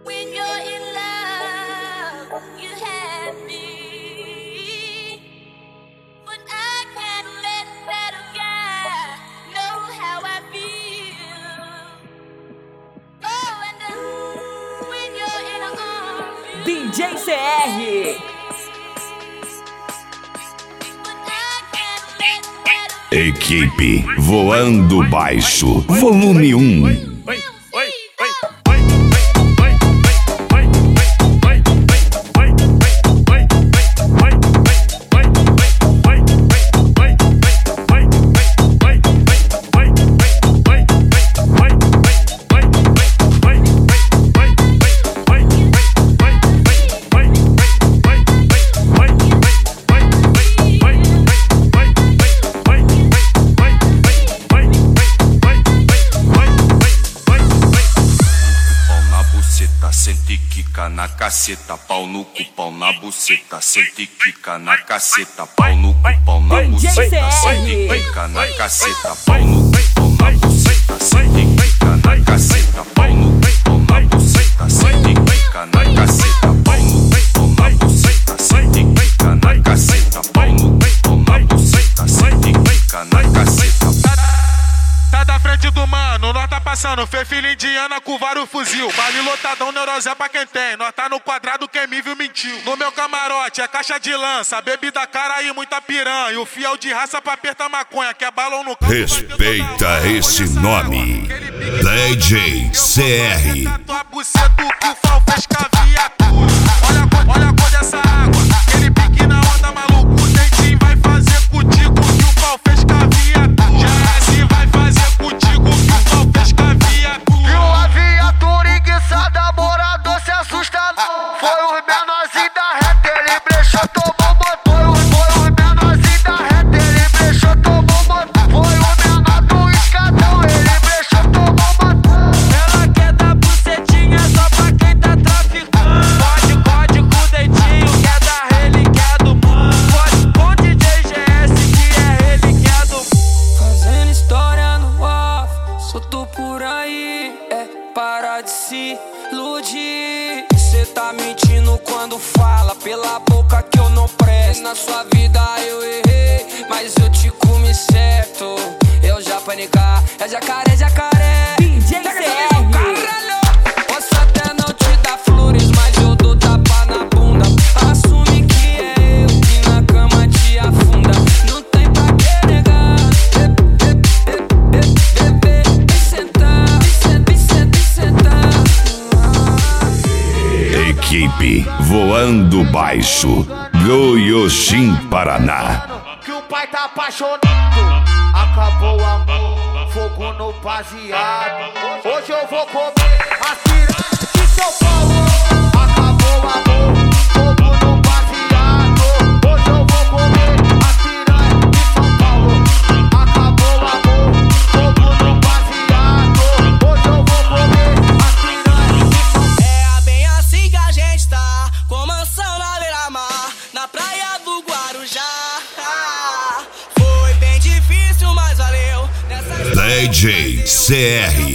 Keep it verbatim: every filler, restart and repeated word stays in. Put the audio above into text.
D J C R. Equipe Voando Baixo, volume um. Sente quica na caceta, pau no cu, pau na buceta. Sente quica na caceta, pau no cu, pau na buceta. Sente quica na caceta, pau no cu, pau na buceta. Sente quica na caceta, pau no cu, pau na buceta. Sente quica na caceta, pau no cu, pau na buceta. Sente quica na caceta, pau no cu, pau na buceta. Sente quica na caceta. Tá da frente do mano, nós tá passando, fez filha indiana com vários fuzil. Vale lotadão, neurosé pra quem tem. Nós tá no quadrado, quem me viu mentiu. No meu camarote é caixa de lança, bebida cara e muita piranha. E o fiel de raça pra apertar maconha, que é balão no campo. Respeita esse nome, D J C R. Tua buceta que o Fal fez caviatura. Olha, olha a cor dessa água, aquele pique na onda maluco. O dentinho vai fazer contigo que o Fal fez caviatura. Já assim vai fazer contigo que o Fal fez caviatura. Viu a viatura enguiçada, morador se assusta não. Foi os menorzinhos da reta, ele brechou, tomou motor. Foi os menorzinhos da reta, ele brechou, tomou motor. Foi o menor do escadão, ele brechou, tomou motor. Ela quer dar bucetinha só pra quem tá traficando. Pode, pode com o dentinho, quer dar relíquia do mundo. Pode com o D J G S, que é relíquia do mundo. Fazendo história no off, solto por aí. É parar de se iludir. Cê tá mentindo quando fala pela boca que eu não presto. Na sua vida eu errei, mas eu te comi certo. Eu já panicar, é jacaré, jacaré. D J C R. Posso até não te dar flores, mas eu dou tapa na bunda. Assume que é eu que na cama te afunda. Não tem pra que negar. Bebê, vem sentar, vem sentar, vem sentar. Equipe Voando Baixo, Goiôxim, Paraná. Que o pai tá apaixonado, acabou o amor, fogo no baseado. Hoje eu vou comer as piranhas de São Paulo. Acabou o amor, fogo no baseado. Hoje eu vou comer as piranhas de São Paulo. Acabou o amor, fogo no baseado. Hoje eu vou comer as piranhas de São Paulo. É bem assim que a gente tá, com mansão na beira-mar, na praia do Guarujá. Ah, foi bem difícil, mas valeu. D J C R.